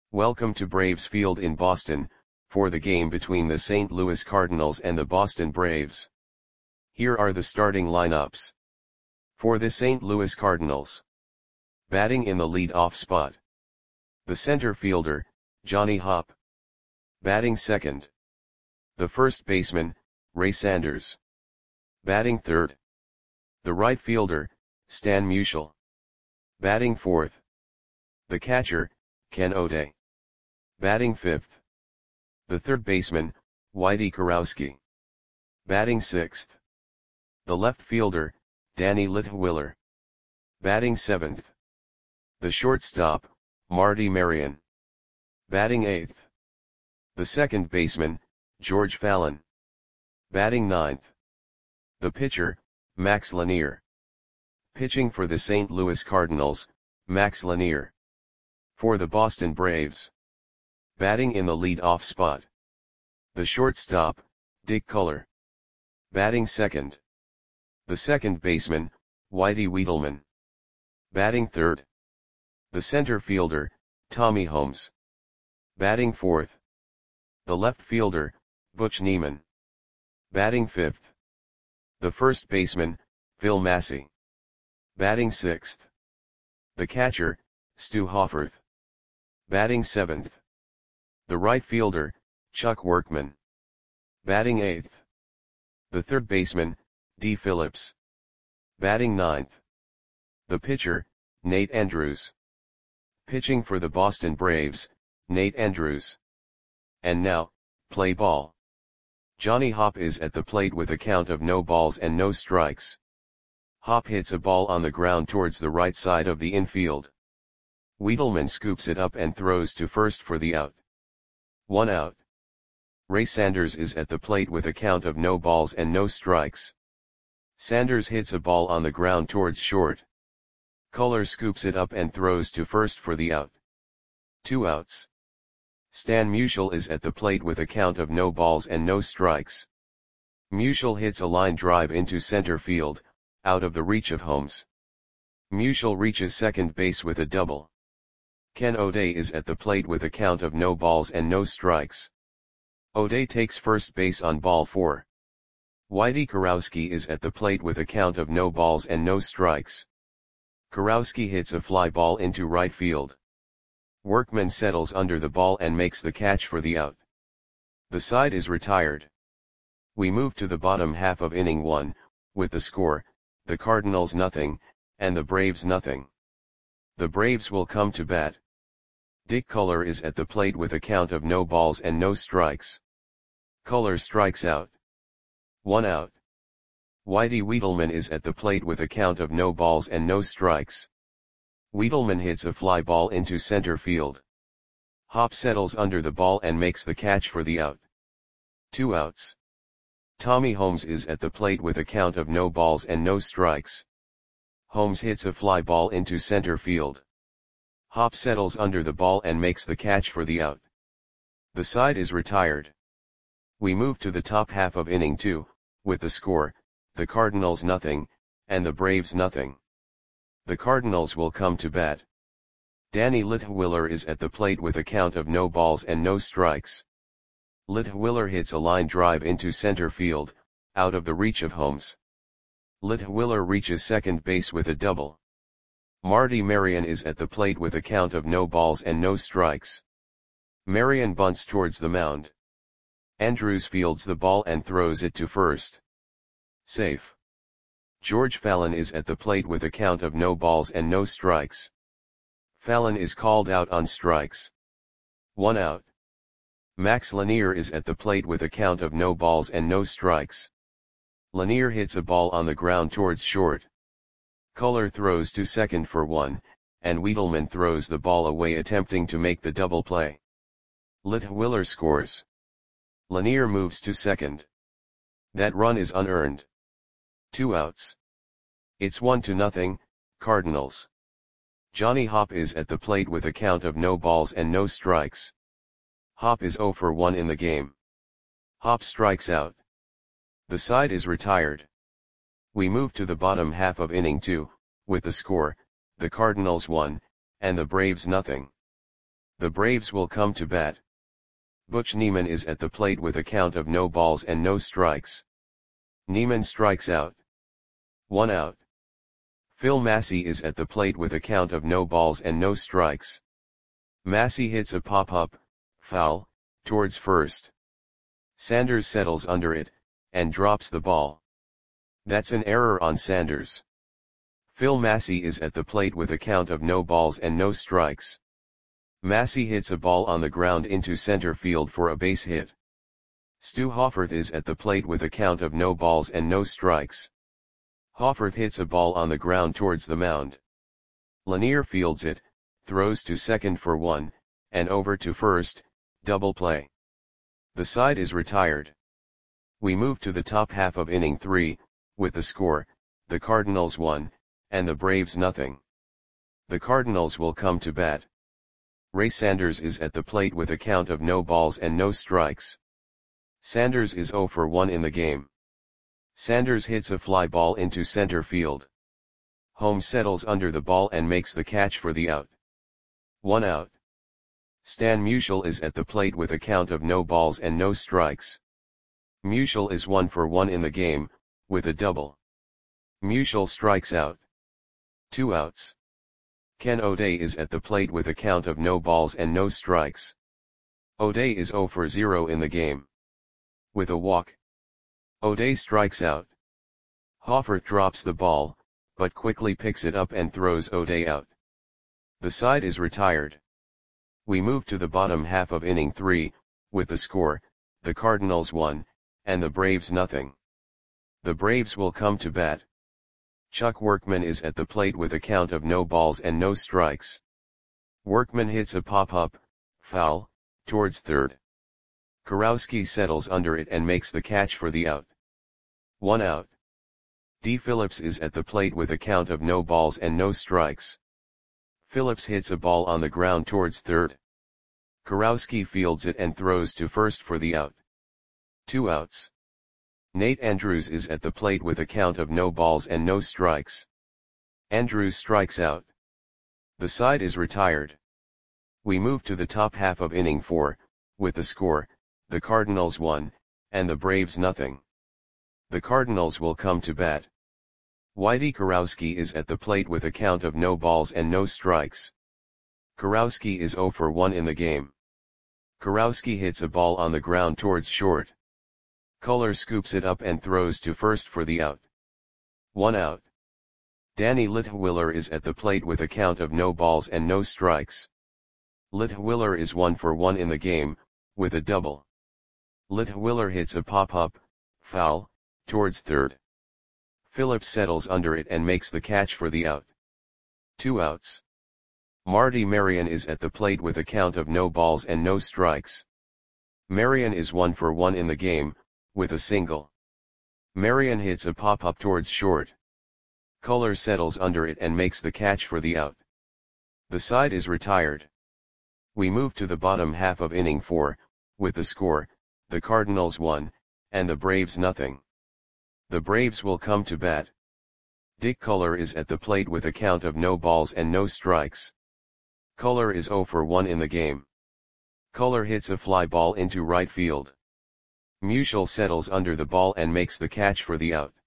Welcome to Braves Field in Boston, for the game between the St. Louis Cardinals and the Boston Braves. Here are the starting lineups. For the St. Louis Cardinals. Batting in the lead-off spot. The center fielder, Johnny Hopp. Batting second. The first baseman, Ray Sanders. Batting third. The right fielder, Stan Musial. Batting fourth. The catcher, Ken O'Day. Batting fifth. The third baseman, Whitey Kurowski. Batting sixth. The left fielder, Danny Litwiler. Batting seventh. The shortstop, Marty Marion. Batting eighth. The second baseman, George Fallon. Batting ninth. The pitcher, Max Lanier. Pitching for the St. Louis Cardinals, Max Lanier. For the Boston Braves. Batting in the lead-off spot. The shortstop, Dick Culler. Batting second. The second baseman, Whitey Wiedelman. Batting third. The center fielder, Tommy Holmes. Batting fourth. The left fielder, Butch Neiman. Batting fifth. The first baseman, Phil Massey. Batting sixth. The catcher, Stu Hoffarth. Batting seventh. The right fielder, Chuck Workman. Batting eighth. The third baseman, D. Phillips. Batting ninth. The pitcher, Nate Andrews. Pitching for the Boston Braves, Nate Andrews. And now, play ball. Johnny Hopp is at the plate with a count of no balls and no strikes. Hopp hits a ball on the ground towards the right side of the infield. Wiedelman scoops it up and throws to first for the out. 1 out. Ray Sanders is at the plate with a count of no balls and no strikes. Sanders hits a ball on the ground towards short. Culler scoops it up and throws to first for the out. 2 outs. Stan Musial is at the plate with a count of no balls and no strikes. Musial hits a line drive into center field, out of the reach of Holmes. Musial reaches second base with a double. Ken O'Day is at the plate with a count of no balls and no strikes. O'Day takes first base on ball 4. Whitey Kurowski is at the plate with a count of no balls and no strikes. Kurowski hits a fly ball into right field. Workman settles under the ball and makes the catch for the out. The side is retired. We move to the bottom half of inning 1, with the score, the Cardinals nothing, and the Braves nothing. The Braves will come to bat. Dick Culler is at the plate with a count of no balls and no strikes. Culler strikes out. 1 out. Whitey Wiedelman is at the plate with a count of no balls and no strikes. Wiedelman hits a fly ball into center field. Hopp settles under the ball and makes the catch for the out. 2 outs. Tommy Holmes is at the plate with a count of no balls and no strikes. Holmes hits a fly ball into center field. Hopp settles under the ball and makes the catch for the out. The side is retired. We move to the top half of inning 2, with the score, the Cardinals nothing, and the Braves nothing. The Cardinals will come to bat. Danny Litwiler is at the plate with a count of no balls and no strikes. Litwiler hits a line drive into center field, out of the reach of Holmes. Litwiler reaches second base with a double. Marty Marion is at the plate with a count of no balls and no strikes. Marion bunts towards the mound. Andrews fields the ball and throws it to first. Safe. George Fallon is at the plate with a count of no balls and no strikes. Fallon is called out on strikes. 1 out. Max Lanier is at the plate with a count of no balls and no strikes. Lanier hits a ball on the ground towards short. Culler throws to second for 1, and Wiedelman throws the ball away attempting to make the double play. Litwiler scores. Lanier moves to second. That run is unearned. 2 outs. It's 1-0, Cardinals. Johnny Hopp is at the plate with a count of no balls and no strikes. Hopp is 0 for 1 in the game. Hopp strikes out. The side is retired. We move to the bottom half of inning 2, with the score, the Cardinals 1, and the Braves nothing. The Braves will come to bat. Butch Niemann is at the plate with a count of no balls and no strikes. Niemann strikes out. 1 out. Phil Massey is at the plate with a count of no balls and no strikes. Massey hits a pop-up, foul, towards first. Sanders settles under it, and drops the ball. That's an error on Sanders. Phil Massey is at the plate with a count of no balls and no strikes. Massey hits a ball on the ground into center field for a base hit. Stu Hoffarth is at the plate with a count of no balls and no strikes. Hoffarth hits a ball on the ground towards the mound. Lanier fields it, throws to second for 1, and over to first, double play. The side is retired. We move to the top half of inning 3, with the score, the Cardinals 1, and the Braves nothing. The Cardinals will come to bat. Ray Sanders is at the plate with a count of no balls and no strikes. Sanders is 0 for 1 in the game. Sanders hits a fly ball into center field. Holmes settles under the ball and makes the catch for the out. 1 out. Stan Musial is at the plate with a count of no balls and no strikes. Musial is 1 for 1 in the game, with a double. Musial strikes out. 2 outs. Ken O'Day is at the plate with a count of no balls and no strikes. O'Day is 0 for 0 in the game. With a walk. O'Day strikes out. Hoffarth drops the ball, but quickly picks it up and throws O'Day out. The side is retired. We move to the bottom half of inning 3, with the score, the Cardinals 1, and the Braves nothing. The Braves will come to bat. Chuck Workman is at the plate with a count of no balls and no strikes. Workman hits a pop-up, foul, towards third. Kurowski settles under it and makes the catch for the out. 1 out. D. Phillips is at the plate with a count of no balls and no strikes. Phillips hits a ball on the ground towards third. Kurowski fields it and throws to first for the out. 2 outs. Nate Andrews is at the plate with a count of no balls and no strikes. Andrews strikes out. The side is retired. We move to the top half of inning 4, with the score, the Cardinals 1, and the Braves nothing. The Cardinals will come to bat. Whitey Kurowski is at the plate with a count of no balls and no strikes. Kurowski is 0 for 1 in the game. Kurowski hits a ball on the ground towards short. Culler scoops it up and throws to first for the out. 1 out. Danny Litwiller is at the plate with a count of no balls and no strikes. Litwiller is 1 for 1 in the game, with a double. Litwiller hits a pop-up, foul, towards third. Phillips settles under it and makes the catch for the out. 2 outs. Marty Marion is at the plate with a count of no balls and no strikes. Marion is 1 for 1 in the game, with a single. Marion hits a pop-up towards short. Culler settles under it and makes the catch for the out. The side is retired. We move to the bottom half of inning 4, with the score, the Cardinals 1, and the Braves nothing. The Braves will come to bat. Dick Culler is at the plate with a count of no balls and no strikes. Culler is 0 for 1 in the game. Culler hits a fly ball into right field. Musial settles under the ball and makes the catch for the out.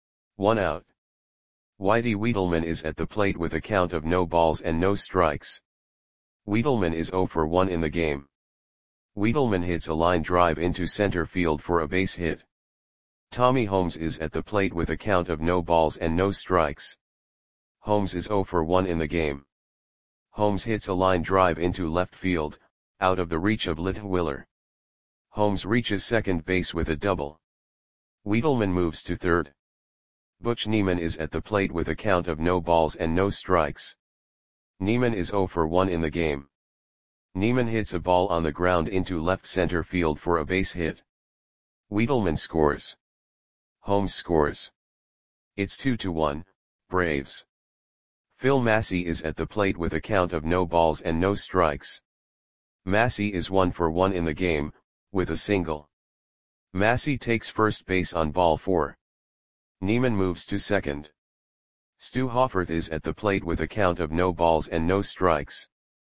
1 out. Whitey Wiedelman is at the plate with a count of no balls and no strikes. Wiedelman is 0 for 1 in the game. Wiedelman hits a line drive into center field for a base hit. Tommy Holmes is at the plate with a count of no balls and no strikes. Holmes is 0 for 1 in the game. Holmes hits a line drive into left field, out of the reach of Litwiller. Holmes reaches second base with a double. Wiedelman moves to third. Butch Niemann is at the plate with a count of no balls and no strikes. Niemann is 0 for 1 in the game. Niemann hits a ball on the ground into left center field for a base hit. Wiedelman scores. Holmes scores. It's 2-1, Braves. Phil Massey is at the plate with a count of no balls and no strikes. Massey is 1 for 1 in the game, with a single. Massey takes first base on ball 4. Niemann moves to second. Stu Hoffarth is at the plate with a count of no balls and no strikes.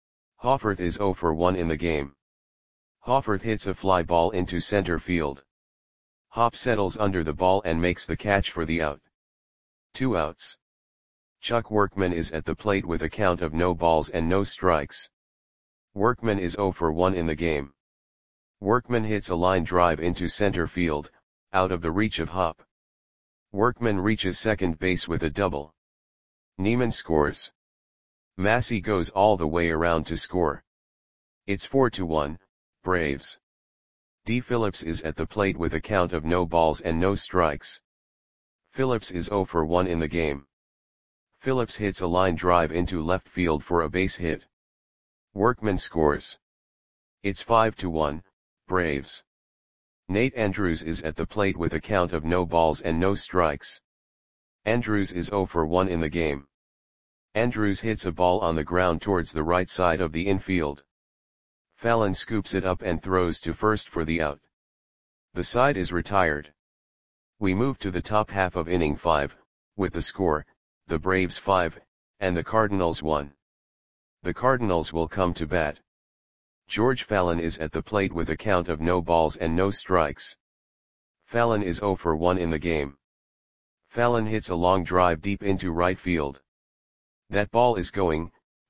Hofferth is 0 for 1 in the game. Hofferth hits a fly ball into center field. Hop settles under the ball and makes the catch for the out. 2 outs. Chuck Workman is at the plate with a count of no balls and no strikes. Workman is 0 for 1 in the game. Workman hits a line drive into center field, out of the reach of Hop. Workman reaches second base with a double. Neiman scores. Massey goes all the way around to score. It's 4-1, Braves. D. Phillips is at the plate with a count of no balls and no strikes. Phillips is 0 for 1 in the game. Phillips hits a line drive into left field for a base hit. Workman scores. It's 5-1, Braves. Nate Andrews is at the plate with a count of no balls and no strikes. Andrews is 0 for 1 in the game. Andrews hits a ball on the ground towards the right side of the infield. Fallon scoops it up and throws to first for the out. The side is retired. We move to the top half of inning 5, with the score, the Braves 5, and the Cardinals 1. The Cardinals will come to bat. George Fallon is at the plate with a count of no balls and no strikes. Fallon is 0 for 1 in the game. Fallon hits a long drive deep into right field. That ball is gone.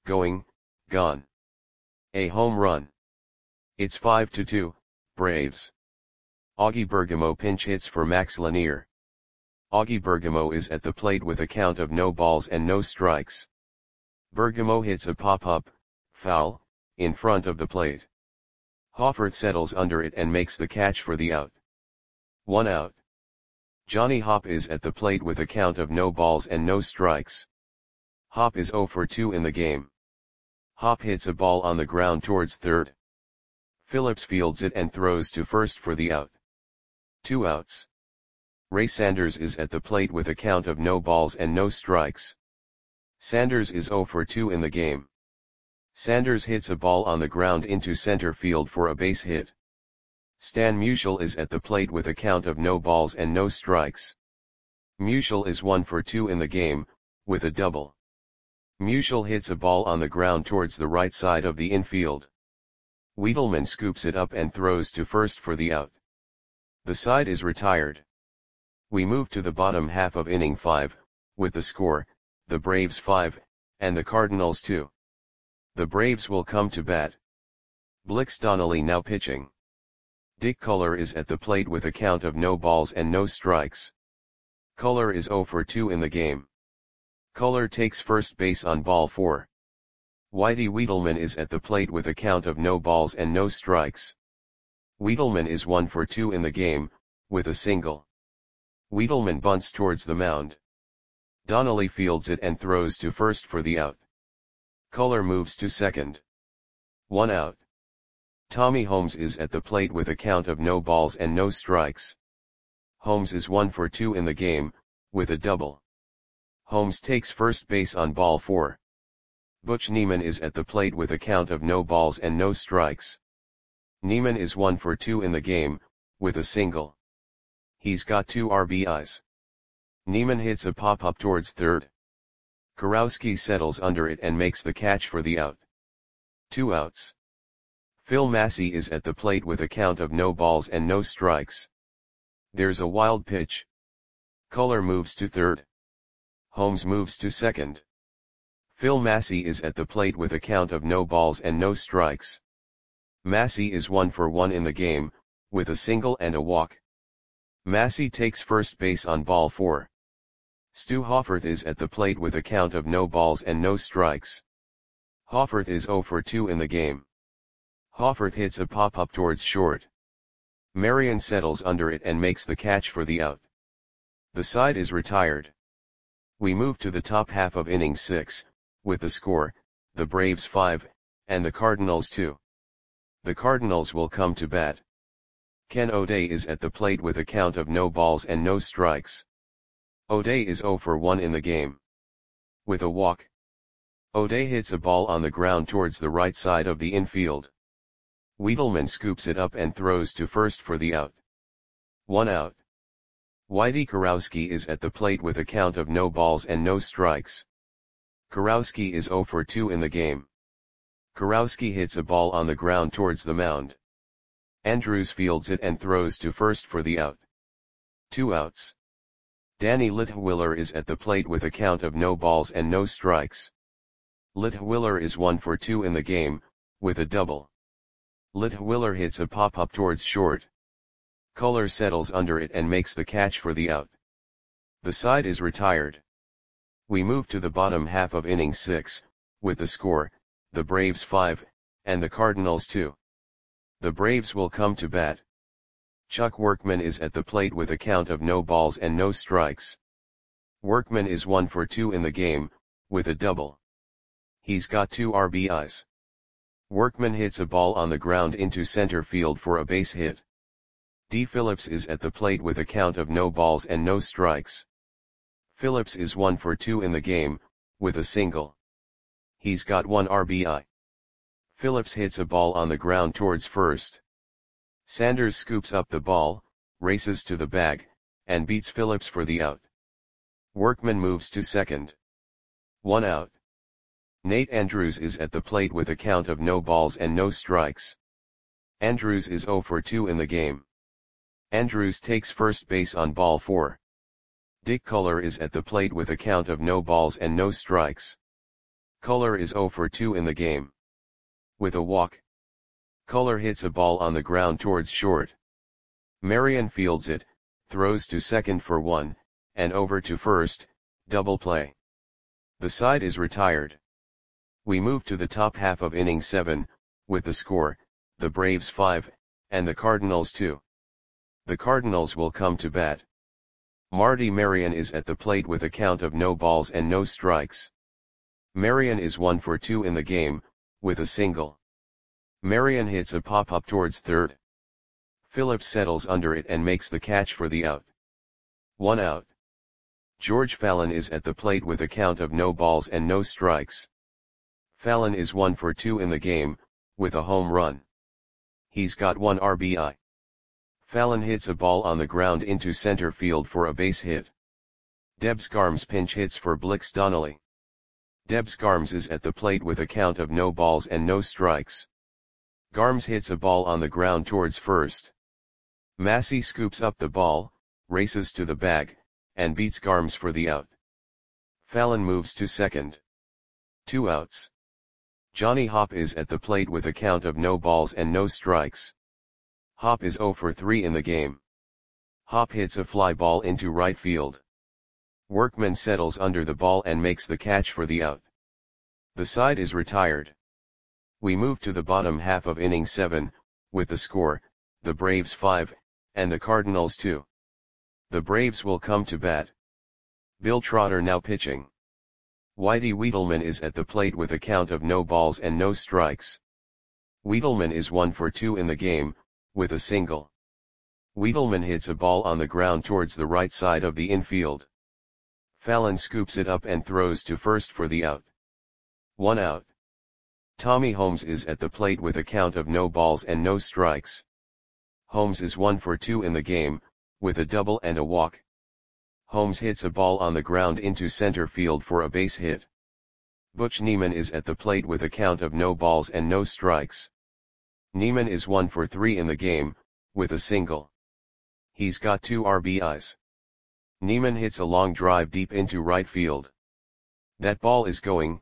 A home run. It's 5-2, Braves. Augie Bergamo pinch hits for Max Lanier. Augie Bergamo is at the plate with a count of no balls and no strikes. Bergamo hits a pop-up, foul, in front of the plate. Hofferth settles under it and makes the catch for the out. 1 out. Johnny Hop is at the plate with a count of no balls and no strikes. Hop is 0 for 2 in the game. Hop hits a ball on the ground towards third. Phillips fields it and throws to first for the out. 2 outs. Ray Sanders is at the plate with a count of no balls and no strikes. Sanders is 0 for 2 in the game. Sanders hits a ball on the ground into center field for a base hit. Stan Musial is at the plate with a count of no balls and no strikes. Musial is 1 for 2 in the game, with a double. Musial hits a ball on the ground towards the right side of the infield. Wiedelman scoops it up and throws to first for the out. The side is retired. We move to the bottom half of inning 5, with the score, the Braves 5, and the Cardinals 2. The Braves will come to bat. Blix Donnelly now pitching. Dick Culler is at the plate with a count of no balls and no strikes. Culler is 0 for 2 in the game. Culler takes first base on ball 4. Whitey Wiedelman is at the plate with a count of no balls and no strikes. Wiedelman is 1 for 2 in the game, with a single. Wiedelman bunts towards the mound. Donnelly fields it and throws to first for the out. Culler moves to second. 1 out. Tommy Holmes is at the plate with a count of no balls and no strikes. Holmes is 1 for 2 in the game, with a double. Holmes takes first base on ball 4. Butch Neiman is at the plate with a count of no balls and no strikes. Neiman is 1 for 2 in the game, with a single. He's got 2 RBIs. Neiman hits a pop-up towards third. Kurowski settles under it and makes the catch for the out. 2 outs. Phil Massey is at the plate with a count of no balls and no strikes. There's a wild pitch. Culler moves to third. Holmes moves to second. Phil Massey is at the plate with a count of no balls and no strikes. Massey is 1 for 1 in the game, with a single and a walk. Massey takes first base on ball 4. Stu Hofferth is at the plate with a count of no balls and no strikes. Hofferth is 0 for 2 in the game. Hofferth hits a pop-up towards short. Marion settles under it and makes the catch for the out. The side is retired. We move to the top half of inning 6, with the score, the Braves 5, and the Cardinals 2. The Cardinals will come to bat. Ken O'Day is at the plate with a count of no balls and no strikes. O'Day is 0 for 1 in the game. With a walk. O'Day hits a ball on the ground towards the right side of the infield. Wiedelman scoops it up and throws to first for the out. 1 out. Whitey Kurowski is at the plate with a count of no balls and no strikes. Kurowski is 0 for 2 in the game. Kurowski hits a ball on the ground towards the mound. Andrews fields it and throws to first for the out. 2 outs. Danny Litwiller is at the plate with a count of no balls and no strikes. Litwiller is 1 for 2 in the game, with a double. Litwiller hits a pop-up towards short. Culler settles under it and makes the catch for the out. The side is retired. We move to the bottom half of inning 6, with the score, the Braves 5, and the Cardinals 2. The Braves will come to bat. Chuck Workman is at the plate with a count of no balls and no strikes. Workman is 1 for 2 in the game, with a double. He's got 2 RBIs. Workman hits a ball on the ground into center field for a base hit. D. Phillips is at the plate with a count of no balls and no strikes. Phillips is 1 for 2 in the game, with a single. He's got 1 RBI. Phillips hits a ball on the ground towards first. Sanders scoops up the ball, races to the bag, and beats Phillips for the out. Workman moves to second. 1 out. Nate Andrews is at the plate with a count of no balls and no strikes. Andrews is 0 for 2 in the game. Andrews takes first base on ball 4. Dick Culler is at the plate with a count of no balls and no strikes. Culler is 0 for 2 in the game. With a walk. Culler hits a ball on the ground towards short. Marion fields it, throws to second for 1, and over to first, double play. The side is retired. We move to the top half of inning 7, with the score, the Braves 5, and the Cardinals 2. The Cardinals will come to bat. Marty Marion is at the plate with a count of no balls and no strikes. Marion is 1 for 2 in the game, with a single. Marion hits a pop-up towards third. Phillips settles under it and makes the catch for the out. 1 out. George Fallon is at the plate with a count of no balls and no strikes. Fallon is 1 for 2 in the game, with a home run. He's got 1 RBI. Fallon hits a ball on the ground into center field for a base hit. Debs Garms pinch hits for Blix Donnelly. Debs Garms is at the plate with a count of no balls and no strikes. Garms hits a ball on the ground towards first. Massey scoops up the ball, races to the bag, and beats Garms for the out. Fallon moves to second. 2 outs. Johnny Hopp is at the plate with a count of no balls and no strikes. Hopp is 0 for 3 in the game. Hopp hits a fly ball into right field. Workman settles under the ball and makes the catch for the out. The side is retired. We move to the bottom half of inning 7, with the score, the Braves 5, and the Cardinals 2. The Braves will come to bat. Bill Trotter now pitching. Whitey Wiedelman is at the plate with a count of no balls and no strikes. Wiedelman is 1 for 2 in the game, with a single. Wiedelman hits a ball on the ground towards the right side of the infield. Fallon scoops it up and throws to first for the out. 1 out. Tommy Holmes is at the plate with a count of no balls and no strikes. Holmes is 1 for 2 in the game, with a double and a walk. Holmes hits a ball on the ground into center field for a base hit. Butch Neiman is at the plate with a count of no balls and no strikes. Neiman is 1 for 3 in the game, with a single. He's got 2 RBIs. Neiman hits a long drive deep into right field. That ball is gone.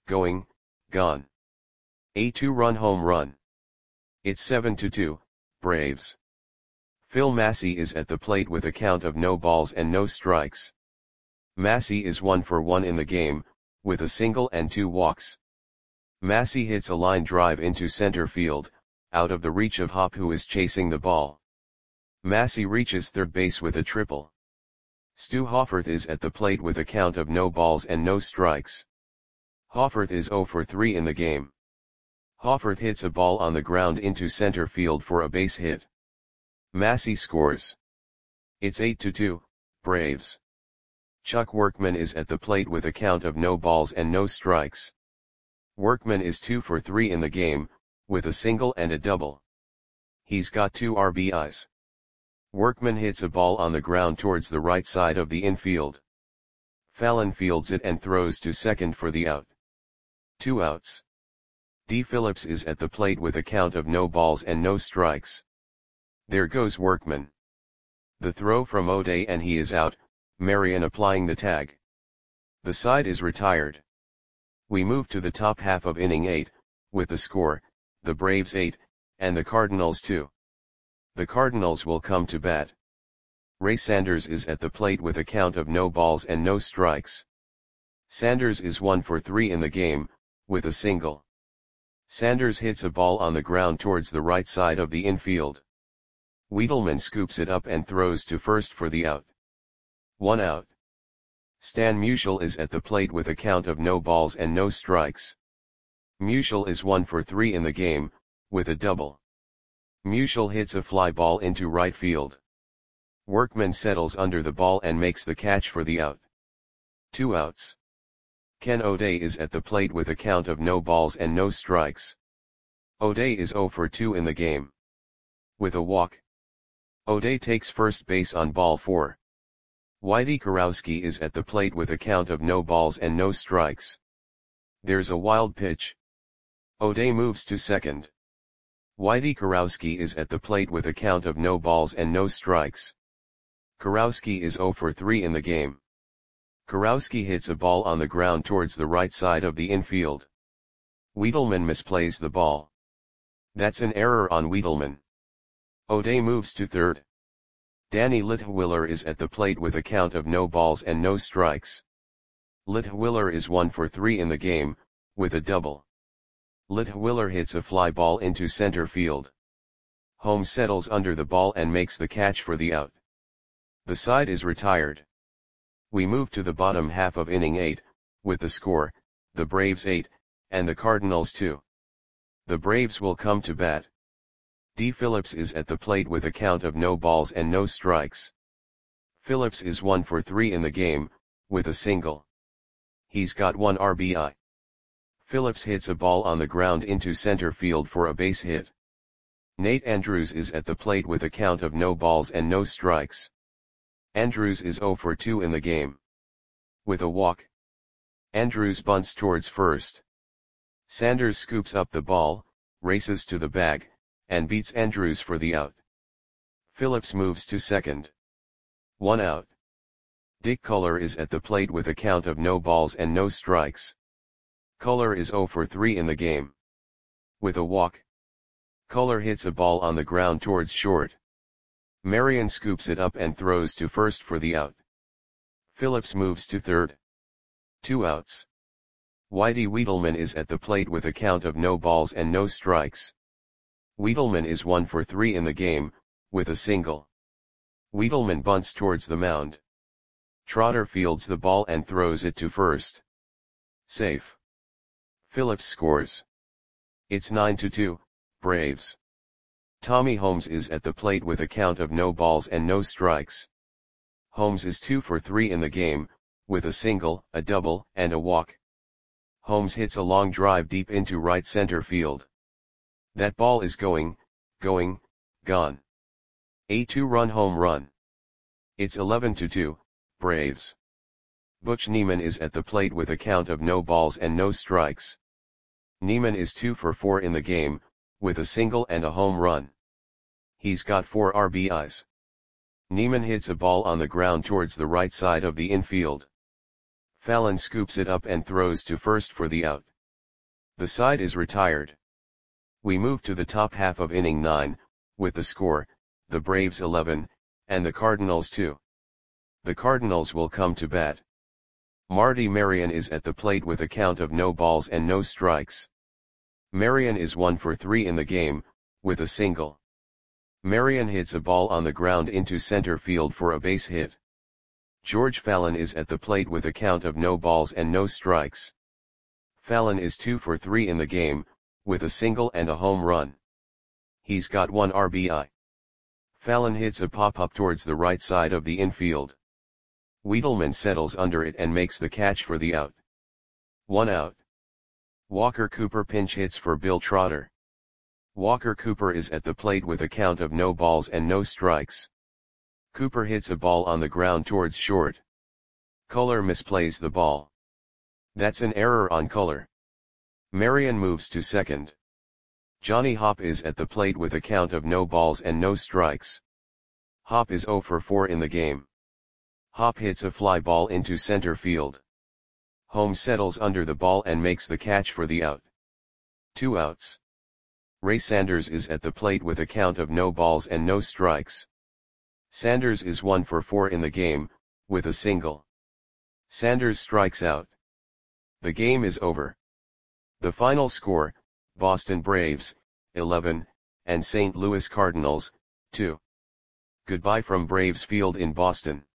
A 2-run home run. It's 7-2, Braves. Phil Massey is at the plate with a count of no balls and no strikes. Massey is 1 for 1 in the game, with a single and 2 walks. Massey hits a line drive into center field, out of the reach of Hopp, who is chasing the ball. Massey reaches third base with a triple. Stu Hofferth is at the plate with a count of no balls and no strikes. Hofferth is 0 for 3 in the game. Hofferth hits a ball on the ground into center field for a base hit. Massey scores. It's 8-2, Braves. Chuck Workman is at the plate with a count of no balls and no strikes. Workman is 2 for 3 in the game, with a single and a double. He's got 2 RBIs. Workman hits a ball on the ground towards the right side of the infield. Fallon fields it and throws to second for the out. 2 outs. D. Phillips is at the plate with a count of no balls and no strikes. There goes Workman. The throw from O'Day and he is out, Marion applying the tag. The side is retired. We move to the top half of inning 8, with the score, the Braves 8, and the Cardinals 2. The Cardinals will come to bat. Ray Sanders is at the plate with a count of no balls and no strikes. Sanders is 1 for 3 in the game, with a single. Sanders hits a ball on the ground towards the right side of the infield. Wiedelman scoops it up and throws to first for the out. 1 out. Stan Musial is at the plate with a count of no balls and no strikes. Musial is 1 for 3 in the game, with a double. Musial hits a fly ball into right field. Workman settles under the ball and makes the catch for the out. 2 outs. Ken O'Day is at the plate with a count of no balls and no strikes. O'Day is 0 for 2 in the game. With a walk. O'Day takes first base on ball 4. Whitey Kurowski is at the plate with a count of no balls and no strikes. There's a wild pitch. O'Day moves to second. Whitey Kurowski is at the plate with a count of no balls and no strikes. Kurowski is 0 for 3 in the game. Kurowski hits a ball on the ground towards the right side of the infield. Wiedelman misplays the ball. That's an error on Wiedelman. O'Day moves to third. Danny Litwiller is at the plate with a count of no balls and no strikes. Litwiller is 1 for 3 in the game, with a double. Litwiller hits a fly ball into center field. Holmes settles under the ball and makes the catch for the out. The side is retired. We move to the bottom half of inning 8, with the score, the Braves 8, and the Cardinals 2. The Braves will come to bat. D. Phillips is at the plate with a count of no balls and no strikes. Phillips is 1 for 3 in the game, with a single. He's got 1 RBI. Phillips hits a ball on the ground into center field for a base hit. Nate Andrews is at the plate with a count of no balls and no strikes. Andrews is 0 for 2 in the game. With a walk. Andrews bunts towards first. Sanders scoops up the ball, races to the bag, and beats Andrews for the out. Phillips moves to second. 1 out. Dick Culler is at the plate with a count of no balls and no strikes. Culler is 0 for 3 in the game. With a walk. Culler hits a ball on the ground towards short. Marion scoops it up and throws to first for the out. Phillips moves to third. 2 outs. Whitey Wiedelman is at the plate with a count of no balls and no strikes. Wiedelman is 1 for 3 in the game, with a single. Wiedelman bunts towards the mound. Trotter fields the ball and throws it to first. Safe. Phillips scores. It's 9-2, Braves. Tommy Holmes is at the plate with a count of no balls and no strikes. Holmes is 2 for 3 in the game, with a single, a double, and a walk. Holmes hits a long drive deep into right center field. That ball is gone. A 2-run home run. It's 11-2, Braves. Butch Neiman is at the plate with a count of no balls and no strikes. Neiman is 2 for 4 in the game, with a single and a home run. He's got 4 RBIs. Neiman hits a ball on the ground towards the right side of the infield. Fallon scoops it up and throws to first for the out. The side is retired. We move to the top half of inning 9, with the score, the Braves 11, and the Cardinals 2. The Cardinals will come to bat. Marty Marion is at the plate with a count of no balls and no strikes. Marion is 1 for 3 in the game, with a single. Marion hits a ball on the ground into center field for a base hit. George Fallon is at the plate with a count of no balls and no strikes. Fallon is 2 for 3 in the game, with a single and a home run. He's got 1 RBI. Fallon hits a pop-up towards the right side of the infield. Wiedelman settles under it and makes the catch for the out. 1 out. Walker Cooper pinch hits for Bill Trotter. Walker Cooper is at the plate with a count of no balls and no strikes. Cooper hits a ball on the ground towards short. Culler misplays the ball. That's an error on Culler. Marion moves to second. Johnny Hopp is at the plate with a count of no balls and no strikes. Hopp is 0 for 4 in the game. Hopp hits a fly ball into center field. Holmes settles under the ball and makes the catch for the out. 2 outs. Ray Sanders is at the plate with a count of no balls and no strikes. Sanders is 1 for 4 in the game, with a single. Sanders strikes out. The game is over. The final score, Boston Braves, 11, and St. Louis Cardinals, 2. Goodbye from Braves Field in Boston.